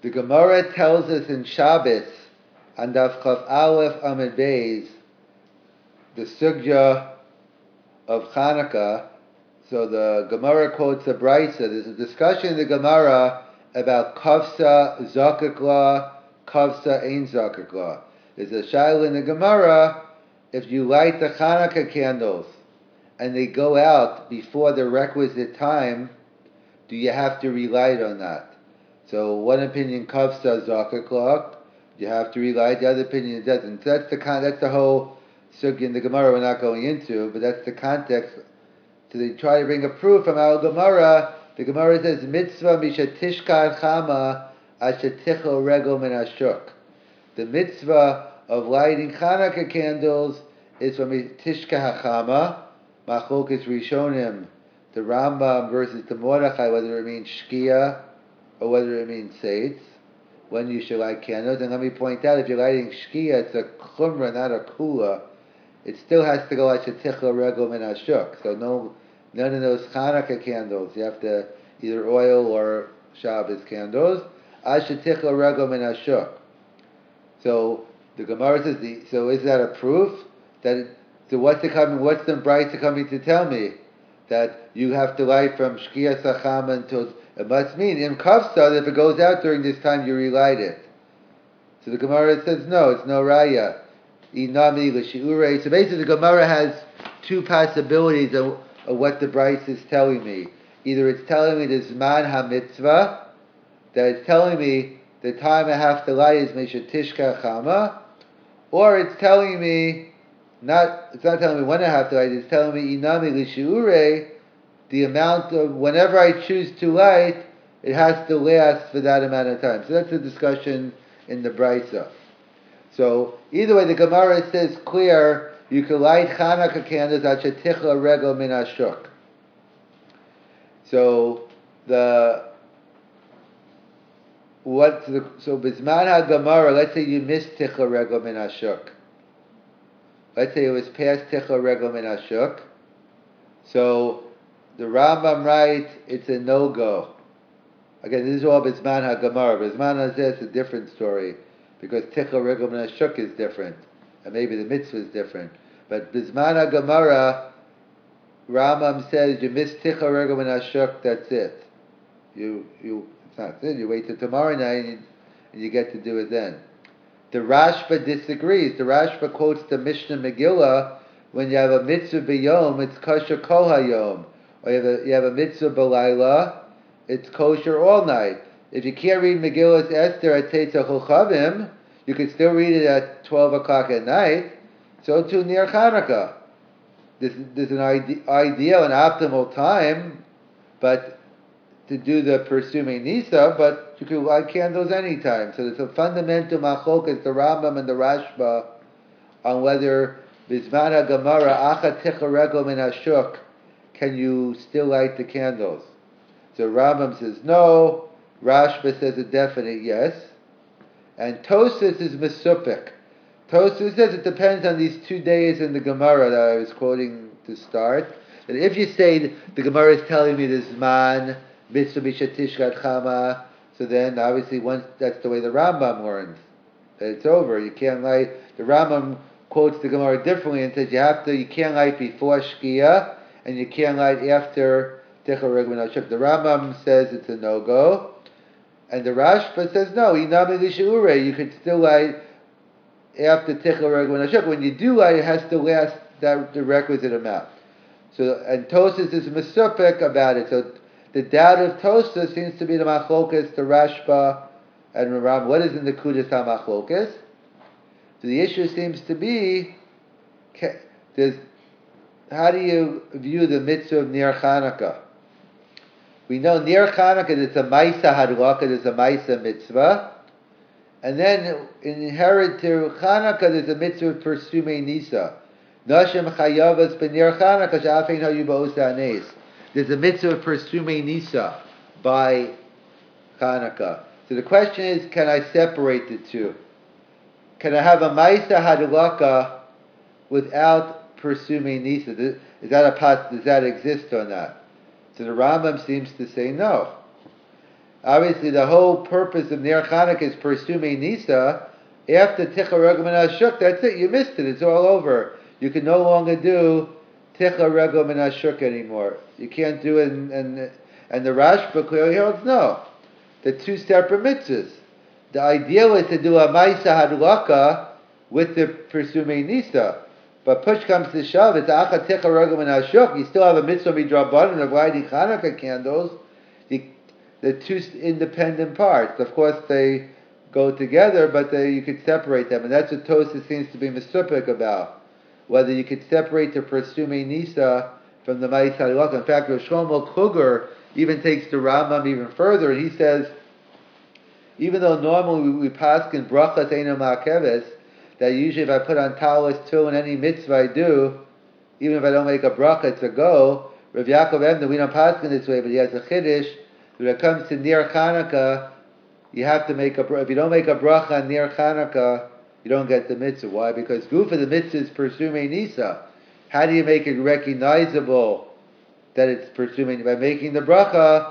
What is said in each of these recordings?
The Gemara tells us in Shabbos, on Daf Chav Aleph Amud Beis, the sugya of Chanukah. So the Gemara quotes a brisa. There's a discussion in the Gemara about kavsa zakuk la, kavsa ein zakuk la. There's a shaila in the Gemara, if you light the Chanukah candles and they go out before the requisite time, do you have to relight on that? So one opinion, kavsa zakuk la, you have to relight. The other opinion, it doesn't. So that's the whole sugya in the Gemara we're not going into, but that's the context. So they try to bring a proof from our Gemara. The Gemara says, mitzvah mishatishka chama ashetichel regel min ashuk. The mitzvah of lighting Chanukah candles is from tishka hachama. Machlokes Rishonim, the Rambam versus the Mordechai, whether it means shkia or whether it means seitz, when you should light candles. And let me point out, if you're lighting shkia, it's a chumrah, not a kula. It still has to go ashetichel regel min ashuk. So none of those Chanukah candles. You have to either oil or Shabbos candles. Ashetichel regel min ashuk. So the Gemara says, so is that a proof that? So what's the brisa coming to tell me? That you have to light from Shkia Sacham until, it must mean in Kavsa, if it goes out during this time, you relight it. So the Gemara says no, it's no raya. Inami l'shiurei. So basically the Gemara has two possibilities of what the brisa is telling me. Either it's telling me the Zman HaMitzvah, that it's telling me the time I have to light is Meshatishka Chama, or it's telling me, it's not telling me when I have to light, it's telling me Inami L'Shiurei, the amount of, whenever I choose to light, it has to last for that amount of time. So that's the discussion in the brisa. So either way, the Gemara says clear, you can light Chanukah candles at shetichel regel min ashuk. So so bisman ha-Gemara, let's say you missed tichel regel min ashuk. Let's say it was past tichel regel min ashuk. So the Rambam writes it's a no-go. Again, this is all bisman ha-Gemara. Bisman ha-Zeh is a different story because tichel regel min ashuk is different. And maybe the mitzvah is different. But Bizman HaGemara, Rambam says, you miss Tichel Regel Min Ashuk, that's it. It's not it. You wait till tomorrow night and you get to do it then. The Rashba disagrees. The Rashba quotes the Mishnah Megillah, when you have a mitzvah b'yom, it's kosher kol hayom. Or you have a mitzvah b'layla, it's kosher all night. If you can't read Megillah's Esther at Tetzah Chochavim, you can still read it at 12 o'clock at night. So too near Chanukah. There's an ideal and optimal time, but to do the Persumei Nisa, but you can light candles anytime. So there's a fundamental machlokes, the Rambam and the Rashba, on whether Bizman HaGemara Acha Tichel Regel Min Ashuk, can you still light the candles? So Rambam says no, Rashba says a definite yes, and Tosas is Mesupik. Tosfos says it depends on these 2 days in the Gemara that I was quoting to start. And if you say the Gemara is telling me this man mitzvah mishatishkat chama, so then obviously once that's the way the Rambam learns, that it's over. You can't light. The Rambam quotes the Gemara differently and says you can't light before Shkia and you can't light after Tichel Regel Min Ashuk. The Rambam says it's a no go, and the Rashba says no. Inami L'Shiurei, you could still light after Tichel Regel Min Ashuk. When you do light, it has to last the requisite amount. So, and Tosas is mesupik about it. So the doubt of Tosas seems to be the machlokes, the Rashba, and Rambam. What is in the Kudas HaMachlokes? So the issue seems to be, how do you view the mitzvah of Ner Chanukah? We know Ner Chanukah, there's a Maisa Hadlaka, there's a Maisa mitzvah. And then inherent to Chanukah, there's a mitzvah of Persumei Nisa. Nashim Chayavas B'Ner Chanukah Sha'afein Hayu Ba'osa Anes. There's a mitzvah of Persumei Nisa by Chanukah. So the question is, can I separate the two? Can I have a Maisa Hadlaka without Persumei Nisa? Does that exist or not? So the Rambam seems to say no. Obviously, the whole purpose of Ner Chanukah is Persume Nisa. After Ticha Regel Min Hashuk, that's it. You missed it. It's all over. You can no longer do Ticha Regel Min Hashuk anymore. You can't do it. And the Rashba clearly holds no. The two separate mitzvahs. The ideal is to do a Maisa Hadlaka with the Persume Nisa. But push comes to shove, it's Acha Ticha Regel Min Hashuk. You still have a mitzvah midrabanan of lighting Chanukah candles. The two independent parts. Of course, they go together, but you could separate them, and that's what Tosfos seems to be misupik about. Whether you could separate the Persume Nisa from the Ma'is Halakha. In fact, Rosh Shlomo Kluger even takes the Rambam even further, and he says, even though normally we paskin brachas eino ma'akeves, that usually if I put on talis too in any mitzvah I do, even if I don't make a bracha, it's a go. Rav Yaakov Emner, we don't paskin this way, but he has a chiddush. When it comes to Ner Chanukah, you have to make if you don't make a bracha on Ner Chanukah, you don't get the mitzvah. Why? Because Gufa, the mitzvah is Persume Nisa. How do you make it recognizable that it's Persume? By making the bracha,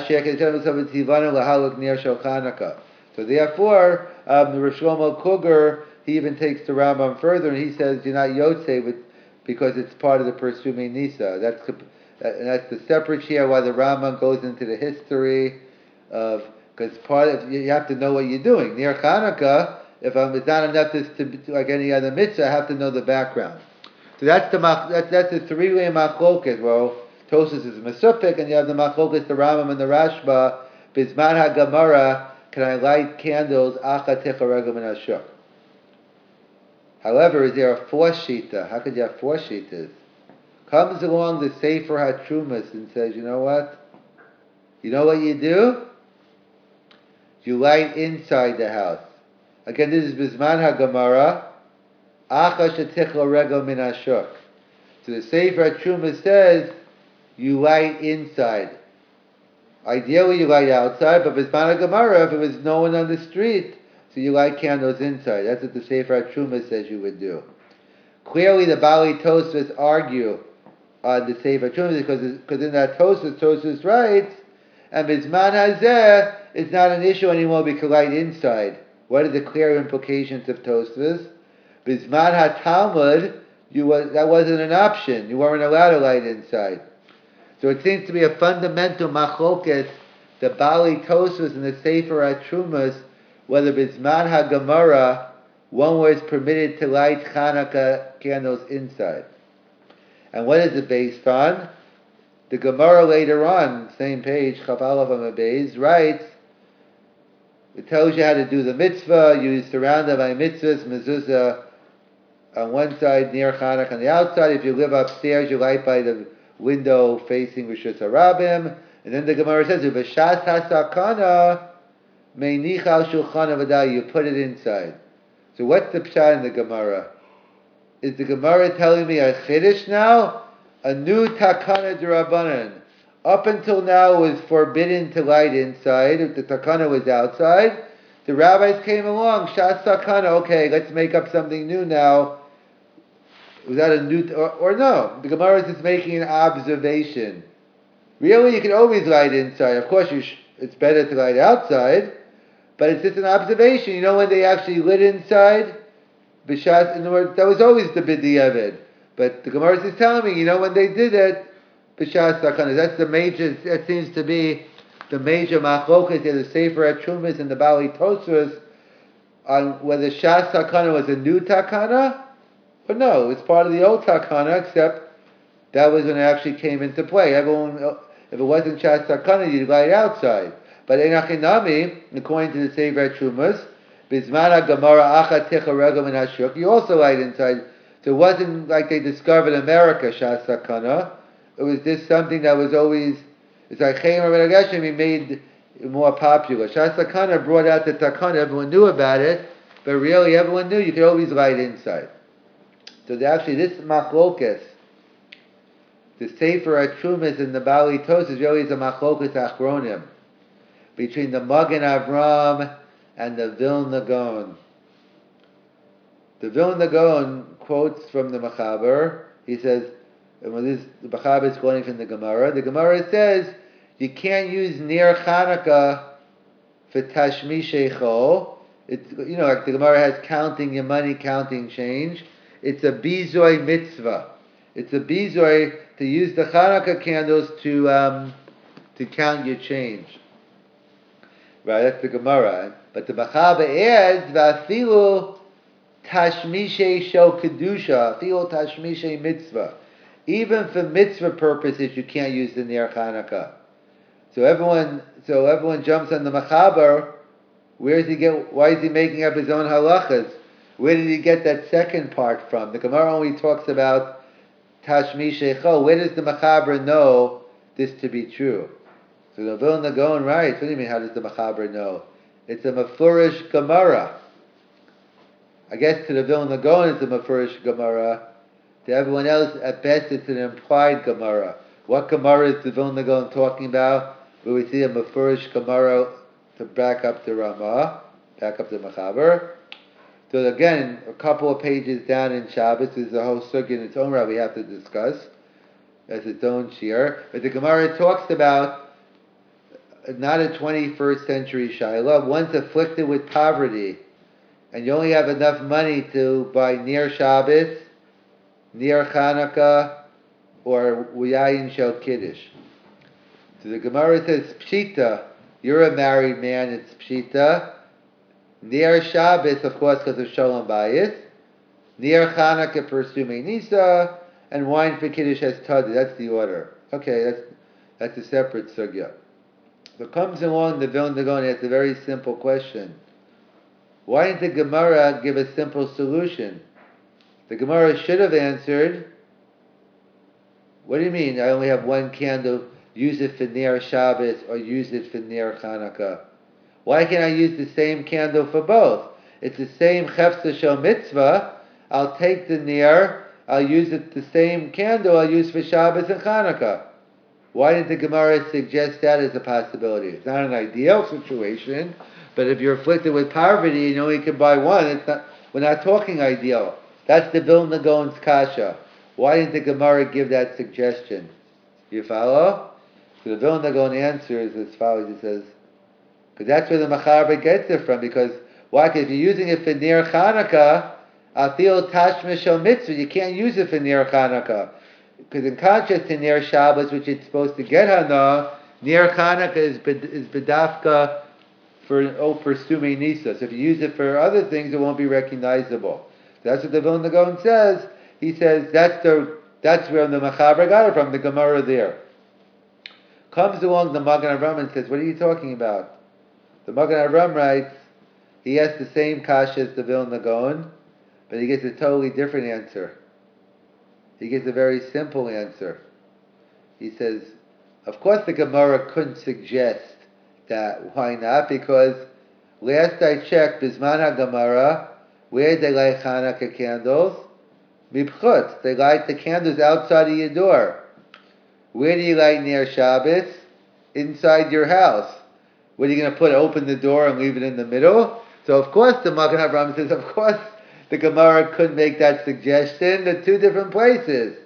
so therefore, the Rosh Shlomo Kluger, he even takes the Rambam further, and he says you're not Yotzei because it's part of the Persume Nisa. That's the separate share why the Rambam goes into the history of, because part of you have to know what you're doing. Ner Chanukah, if it's not enough to like any other mitzvah, I have to know the background. So that's the three-way machloket. Well, Tosfos is Mesupik, and you have the machloket, the Rambam and the Rashba. Bizman HaGemara, can I light candles? Acha Ticha Regel Min Hashuk. However, is there a fourth shita? How could you have four shitas? Comes along the Sefer HaTrumas and says, you know what? You know what you do? You light inside the house. Again, this is Bizman HaGemara. Acha Shetichla Regel Min Hashuk. So the Sefer HaTrumas says, you light inside. Ideally, you light outside, but Bizman HaGemara, if it was no one on the street, so you light candles inside. That's what the Sefer HaTrumas says you would do. Clearly, the Bali Tosfos argue on the Sefer HaTrumas because in that Tosfos writes, and Bizman Hazeh is not an issue anymore because light inside. What are the clear implications of Tosfos? Bizman HaTalmud, that wasn't an option. You weren't allowed to light inside. So it seems to be a fundamental machloket, the Bali Tosfos and the Sefer HaTrumas, whether Bizman HaGemara, one was permitted to light Chanukah candles inside. And what is it based on? The Gemara later on, same page, Chaf Aleph Amud Beis, writes, it tells you how to do the mitzvah, you surround it by mitzvahs, mezuzah on one side, near Chanukah on the outside. If you live upstairs, you light by the window facing Rishus Harabim. And then the Gemara says, V'shas hasakana meinicha al shulchan avadah, you put it inside. So what's the pshat in the Gemara? Is the Gemara telling me a chiddush now? A new takana d'Rabbanan. Up until now it was forbidden to light inside. If the takana was outside, the rabbis came along, shas takana, okay, let's make up something new now. Was that a new, or no? The Gemara is just making an observation. Really, you can always light inside. Of course, it's better to light outside, but it's just an observation. You know when they actually lit inside? B'shas, in other words, that was always the b'diavad. But the Gemara is telling me, you know when they did it, b'shas sakana. That's the major, that seems to be the major machloket in the Sefer HaTrumas and the Bali Tosfos on whether shas sakana was a new takana, or no, it's part of the old takana, except that was when it actually came into play. Everyone, if it wasn't shas sakana, you'd light outside. But enachinami, according to the Sefer HaTrumas, Bizman HaGemara Acha Ticha Regel Min Hashuk, you also light inside. So it wasn't like they discovered America, Shas Sakana. It was just something that was always, it's like Chaim Rabbeinu Gershom, he made it more popular. Shas Sakana brought out the Takana, everyone knew about it, but really everyone knew you could always light inside. So actually this machlokes, the Sefer HaTrumas and the Bali Tosfos really is a machlokes achronim, between the Magen Avram and the Vilna Gaon. The Vilna Gaon quotes from the Mechaber. He says, the Mechaber is quoting from the Gemara. The Gemara says, you can't use Ner Chanukah for tashmishei chol. It's, like the Gemara has counting your money, counting change. It's a bizoi mitzvah. It's a bizoi to use the Hanukkah candles to count your change. Right, that's the Gemara. But the Machaber adds, V'afilu tashmishei shel kedusha, afilu tashmishei mitzvah. Even for mitzvah purposes, you can't use the Ner Hanukkah. So everyone jumps on the Machaber. Why is he making up his own halachas? Where did he get that second part from? The Gemara only talks about tashmishei chol. Where does the Machaber know this to be true? So the Vilna Gaon writes, what do you mean, how does the Machaber know? It's a Mefurish Gemara. I guess to the Vilna Gaon it's a Mefurish Gemara. To everyone else, at best, it's an implied Gemara. What Gemara is the Vilna Gaon talking about? Where we see a Mefurish Gemara to back up the Ramah, back up the Machaber. So again, a couple of pages down in Shabbos, there's a whole sugya in its own right we have to discuss as its own shir. But the Gemara talks about not a 21st century Shiloh. One's afflicted with poverty, and you only have enough money to buy Ner Shabbos, Ner Chanukah, or Yayin Shel Kiddush. So the Gemara says, Pshita, you're a married man, it's Pshita. Ner Shabbos, of course, because of Shalom Bayis. Ner Chanukah for Sumei Nisa, and wine for Kiddush has Tada. That's the order. Okay, that's a separate sugya. So comes along the Vilna Gaon and asks a very simple question. Why didn't the Gemara give a simple solution? The Gemara should have answered, what do you mean, I only have one candle, use it for Ner Shabbos or use it for Ner Chanukah? Why can't I use the same candle for both? It's the same Chefza Shel Mitzvah. I'll take the Ner, I'll use it, the same candle I'll use for Shabbos and Chanukah. Why didn't the Gemara suggest that as a possibility? It's not an ideal situation, but if you're afflicted with poverty and you only can buy one, we're not talking ideal. That's the Vilna Gaon's kasha. Why didn't the Gemara give that suggestion? You follow? So the Vilna Gaon answers as follows. He says, because that's where the Machaber gets it from. Because why? Because if you're using it for Ner Chanukah, Afil Tashmish Shel Mitzvah, you can't use it for Ner Chanukah. Because in contrast to Ner Shabbos, which it's supposed to get Hana, Ner Chanukah is bedafka for Sumei Nisa. So if you use it for other things, it won't be recognizable. So that's what the Vilna Gaon says. He says that's where the Machaber got it from, the Gemara there. Comes along the Magen Avraham and says, what are you talking about? The Magen Avraham writes, he has the same kasha as the Vilna Gaon, but he gets a totally different answer. He gives a very simple answer. He says, of course the Gemara couldn't suggest that. Why not? Because last I checked, Bisman HaGemara, where they light Hanukkah candles? Mibchutz. They light the candles outside of your door. Where do you light Ner Shabbos? Inside your house. What are you going to open the door and leave it in the middle? So of course the Magen Avraham says, of course the Gemara couldn't make that suggestion. They're two different places.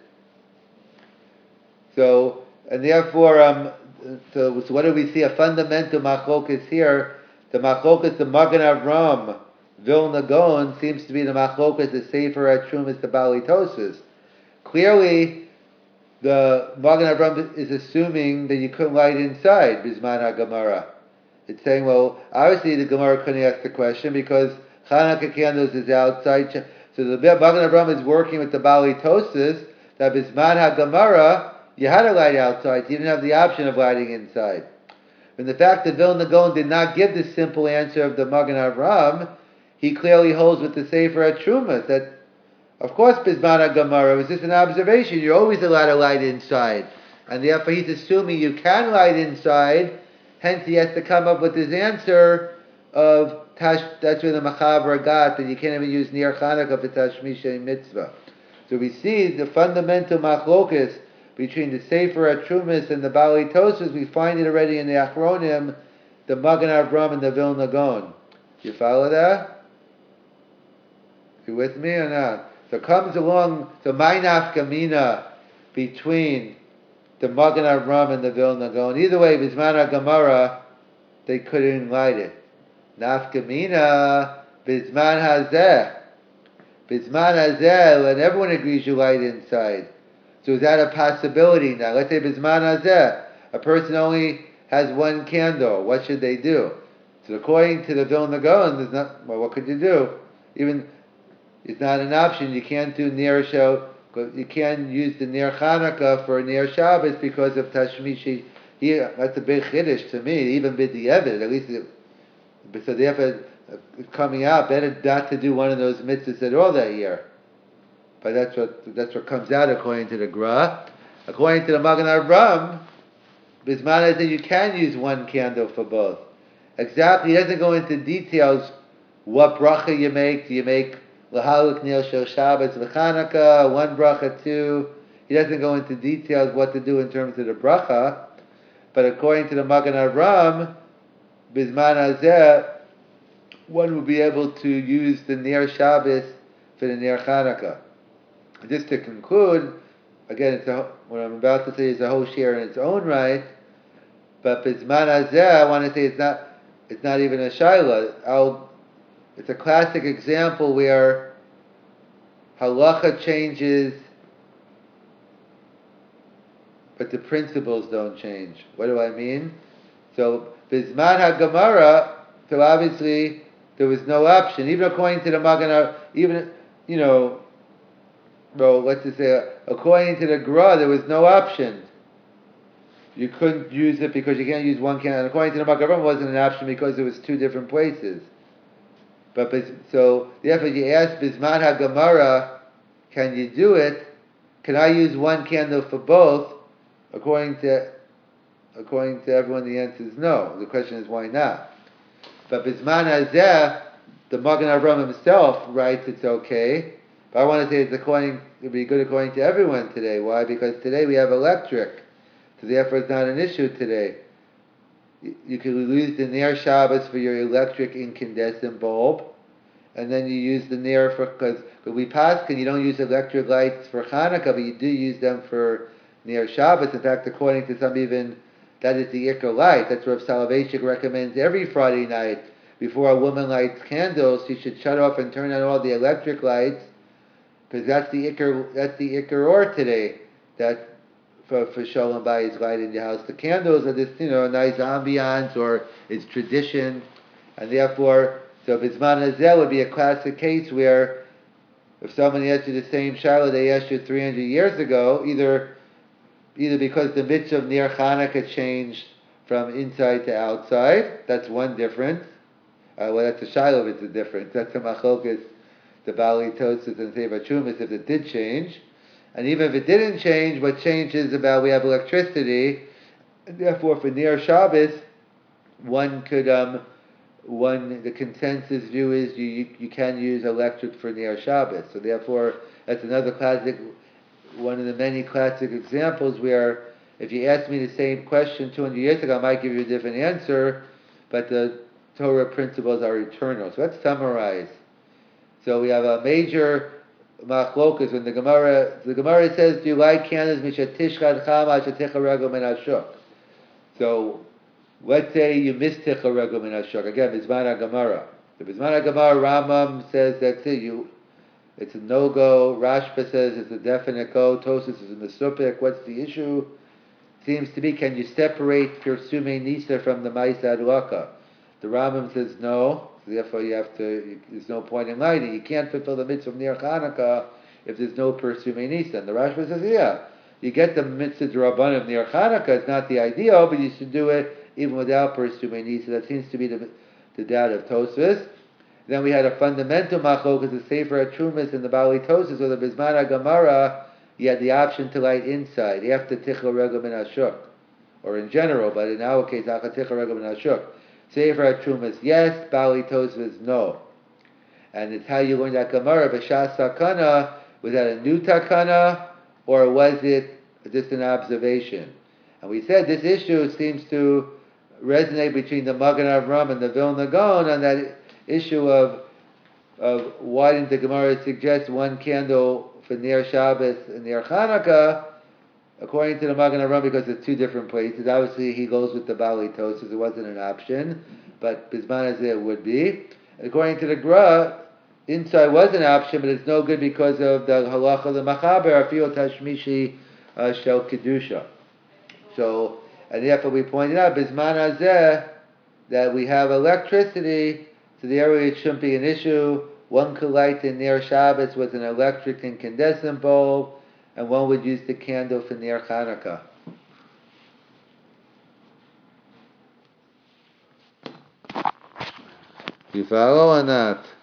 So, and therefore, so what do we see? A fundamental machlokas here. The machlokas, the Magen Avraham, Vilna Gaon, seems to be the machlokas, the Sefer HaTrumas, the Bali Tosas. Clearly, the Magen Avraham is assuming that you couldn't light inside Bisman HaGemara. It's saying, well, obviously the Gemara couldn't ask the question because Hanukkah candles is outside. So the Magen Avraham is working with the Bali Tosas that Bisman HaGemara, you had to light outside. You didn't have the option of lighting inside. And the fact that Vilna Gaon did not give the simple answer of the Magen Avraham, he clearly holds with the Sefer HaTrumas that, of course, Bisman HaGemara was just an observation. You're always allowed to light inside. And therefore he's assuming you can light inside. Hence he has to come up with his answer of that's where the Machaber got that you can't even use Ner Chanukah for Tashmishei Mitzvah. So we see the fundamental machlokas between the Sefer HaTrumas and the Bali Tosas. We find it already in the Achronim, the Magen Avraham and the Vilna Gaon. You follow that? You with me or not? So it comes along, so my nafkamina between the Magen Avraham and the Vilna Gaon. Either way, Bisman HaGemara, they couldn't light it. Nafkamina, Bizman Hazeh. Bizman Hazeh, and everyone agrees you light inside. So is that a possibility now? Let's say Bizman Hazeh, a person only has one candle. What should they do? So according to the Vilna Gaon, there's not. Well, what could you do? Even it's not an option. You can't do Ner Shel. You can't use the Ner Chanukah for Ner Shabbos because of Tashmishi. That's a big chiddush to me. Even b'di'evet, at least. So therefore, coming out better not to do one of those mitzvahs at all that year. But that's what comes out according to the Gra. According to the Magen Avraham, Bismana said you can use one candle for both. Exactly, he doesn't go into details what bracha you make. Do you make L'haluk Nil Shel Shabbos V'Chanukah, one bracha, two? He doesn't go into details what to do in terms of the bracha. But according to the Magen Avraham, Bisman Hazeh, one will be able to use the Ner Shabbos for the Ner Chanukah. Just to conclude, again, what I'm about to say is a whole share in its own right, but Bisman Hazeh, I want to say it's not even a shaila. It's a classic example where halacha changes, but the principles don't change. What do I mean? So Bisman HaGemara, so obviously there was no option, even according to the Magen, well, let's just say, according to the Gra, there was no option. You couldn't use it because you can't use one candle. And according to the Magen, it wasn't an option because it was two different places. But so therefore, you ask Bisman HaGemara, can you do it? Can I use one candle for both? According to everyone, the answer is no. The question is why not? But Bisman Hazeh, the Magen Avraham himself writes it's okay. But I want to say it'd be good according to everyone today. Why? Because today we have electric. So therefore it's not an issue today. You can use the Ner Shabbos for your electric incandescent bulb, and then you use the Ner because we pass, and you don't use electric lights for Hanukkah, but you do use them for Ner Shabbos. In fact, according to some even, that is the Iker light. That's what Soloveitchik recommends every Friday night. Before a woman lights candles, she should shut off and turn on all the electric lights, because that's the Iker or today. That for Shalom Bayis light in your house. The candles are this, nice ambiance, or it's tradition, and therefore, so Bisman Hazeh would be a classic case where if someone asked you the same shaila they asked you 300 years ago, either because the mitzvah of Ner Chanukah changed from inside to outside, that's one difference. Well, that's a shaila, it's a difference. That's a machlokes, the Bali Tosfos and Sefer Chumas, if it did change. And even if it didn't change, what changes about we have electricity, and therefore for Ner Shabbos, the consensus view is you can use electric for Ner Shabbos. So therefore, that's another classic, one of the many classic examples where if you asked me the same question 200 years ago, I might give you a different answer, but the Torah principles are eternal. So let's summarize. So we have a major machlokas when the Gemara says, do you like candles mishatishchad chama shaticha regel min hashuk? So let's say you miss ticha regel min hashuk. Again, Bisman HaGemara. The Bisman HaGemara, Rambam says that's it. It's a no-go. Rashba says it's a definite go. Tosfos is a mesupik. What's the issue? Seems to be, can you separate Pirsume Nisa from the Ma'isa Adlaka? The Rambam says no. Therefore, there's no point in lighting. You can't fulfill the mitzvah of Ner Chanukah if there's no Pirsume Nisa. And the Rashba says, yeah, you get the mitzvah d'Rabbanan of Ner Chanukah. It's not the ideal, but you should do it even without Pirsume Nisa. That seems to be the doubt of Tosfos. Then we had a fundamental machlokas, the Sefer HaTrumas and the Bali Tosfos, or the Bisman HaGemara. You had the option to light inside after Tichel Regel Min Hashuk, or in general, but in our case, after Tichel Regel Min Hashuk. Sefer HaTrumas, yes. Bali Tosfos, no. And it's how you learn that Gemara. B'shas Takana, was that a new Takana, or was it just an observation? And we said this issue seems to resonate between the Magen Avraham and the Vilna Gaon on that issue of why didn't the Gemara suggest one candle for Ner Shabbos and Ner Chanukah? According to the Magen Avraham, because it's two different places, obviously he goes with the Bali Tosus. It wasn't an option, but Bisman Hazeh it would be. And according to the Gra, inside was an option, but it's no good because of the halacha of the Machaber, Afil Tashmishi Shel Kedusha. So, and therefore we pointed out, Bisman Hazeh, that we have electricity, so the area it shouldn't be an issue. One could light in Ner Shabbos with an electric incandescent bulb, and one would use the candle for Ner Chanukah. You follow or not?